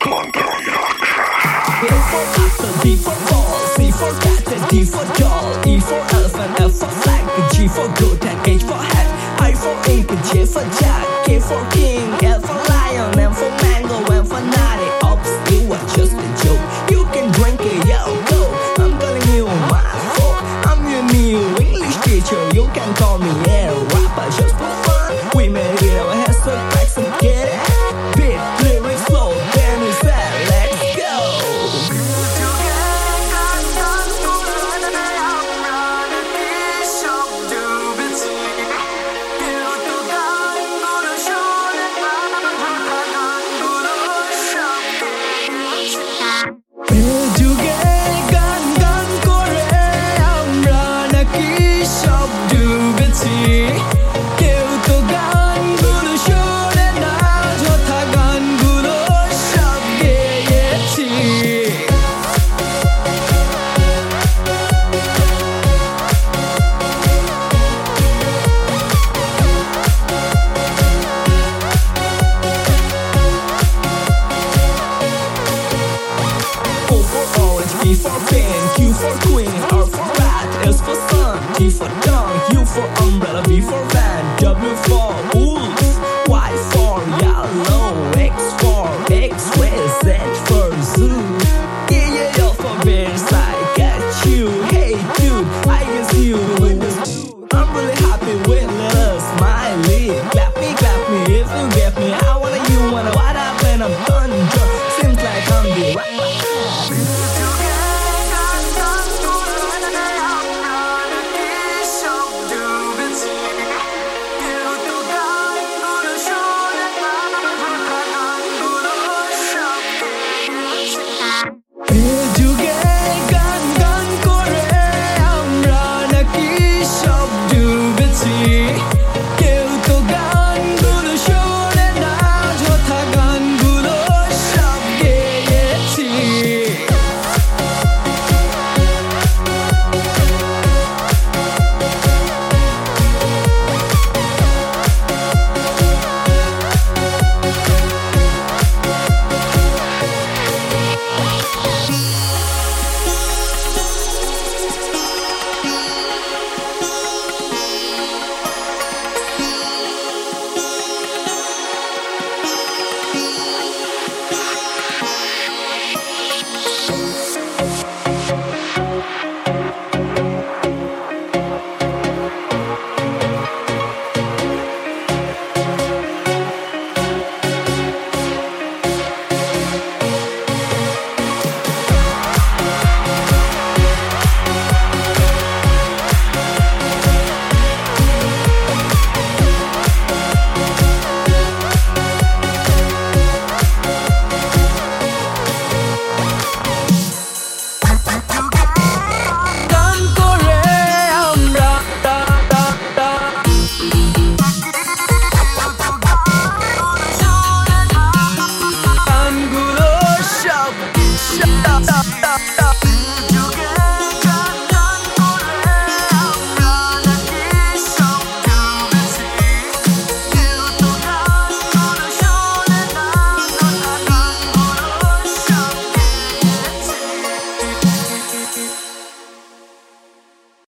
A for apple, B for ball, C for cat, and D for doll, E for elephant, F for flag, G for goat, and H for hat, I for ink, J for jack, K for king, L for lion, M for mango, N for naughty. Oops, it was just a joke. You can drink it, yo, go. I'm calling you my fault. I'm your new English teacher. You can call me a rapper just for fun. We made it our heads so back, so get it. Beat, lyrics slow, then we said, let's go. E for pen, Q for queen, R for rat, S for sun, T for tongue, U for umbrella, V for van, W for wolf, Y for yellow, X for X-ray, Z for zoo. Yeah, L for bears, I got you. Hey dude, I guess you win this. I'm really happy with little smiley. Clap me if you get me.